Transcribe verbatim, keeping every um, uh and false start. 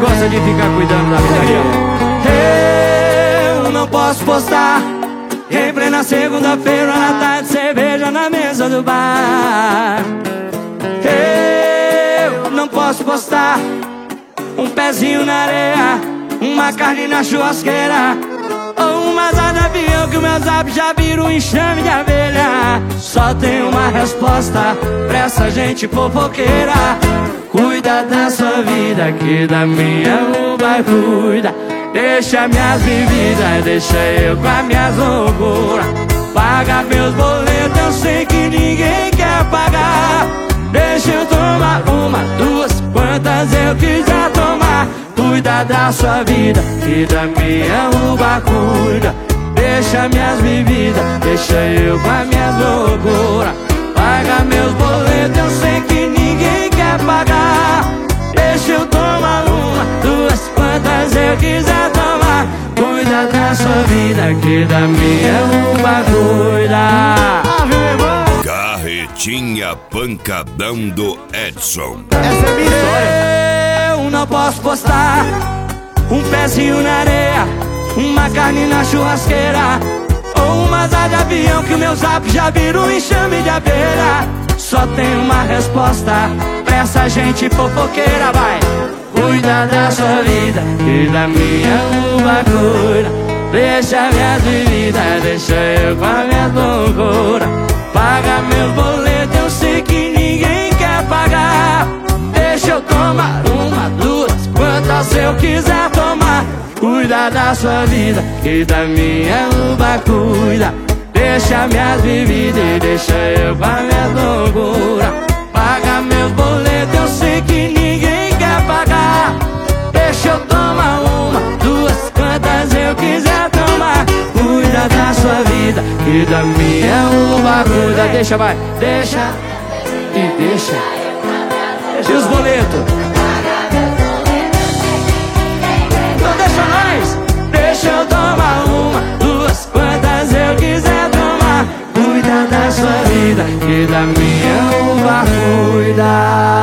gosta de ficar cuidando da vida aqui, ó. Eu não posso postar em plena segunda-feira na tarde, cerveja na mesa do bar. Eu não posso postar um pezinho na areia, uma carne na churrasqueira, ou uma asa de avião que o meu zap já vira um enxame de abelha. Só tem uma resposta pra essa gente fofoqueira: cuida da sua vida, que da minha o vai cuida. Deixa minhas bebidas, deixa eu com as minhas loucuras. Paga meus boletos, eu sei que ninguém quer pagar. Deixa eu tomar uma, duas, quantas eu quiser tomar. Cuida da sua vida, que da minha uva cuida. Deixa minhas bebidas, deixa eu com as minhas loucuras. Paga meus boletos, eu sei que ninguém quer pagar. Deixa eu tomar uma, duas, quantas eu quiser tomar. Cuida da sua vida, que da minha uva cuida. Carretinha Pancadão do Edson. Essa é a minha história. Eu não posso postar um pezinho na areia, uma carne na churrasqueira, ou uma asa de avião que o meu zap já vira um enxame de abelha. Só tem uma resposta pra essa gente fofoqueira, vai. Cuida da sua vida, e da minha uva cuida. Deixa minhas bebidas, deixa eu com a minha loucura. Paga meus boletos, eu sei que ninguém quer pagar. Deixa eu tomar uma, duas, quantas eu quiser tomar. Cuida da sua vida, que da minha uva cuida. Deixa minhas bebidas e deixa eu com a minha loucura. Paga meus boletos, eu sei que ninguém quer pagar. Deixa eu tomar uma, duas, quantas eu quiser tomar. Cuida da sua vida, que da minha uva cuida. Deixa, vai, deixa e deixa. E os boletos? Então deixa nós. Deixa eu tomar uma, duas, quantas eu quiser tomar. Cuida da sua vida, que da minha uva cuida.